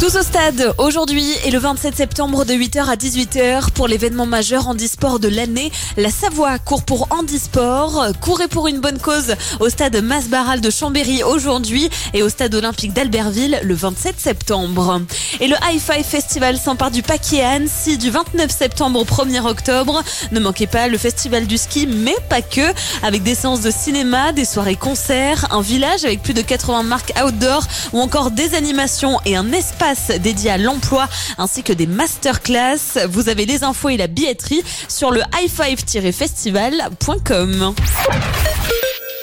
Tous au stade aujourd'hui et le 27 septembre de 8h à 18h pour l'événement majeur handisport de l'année. La Savoie court pour handisport. Courez pour une bonne cause au stade Mas-Barral de Chambéry aujourd'hui et au stade olympique d'Albertville le 27 septembre. Et le High Five Festival s'empare du Paquier à Annecy du 29 septembre au 1er octobre. Ne manquez pas le festival du ski, mais pas que, avec des séances de cinéma, des soirées concerts, un village avec plus de 80 marques outdoor ou encore des animations et un espace dédié à l'emploi ainsi que des masterclass. Vous avez les infos et la billetterie sur le highfive-festival.com.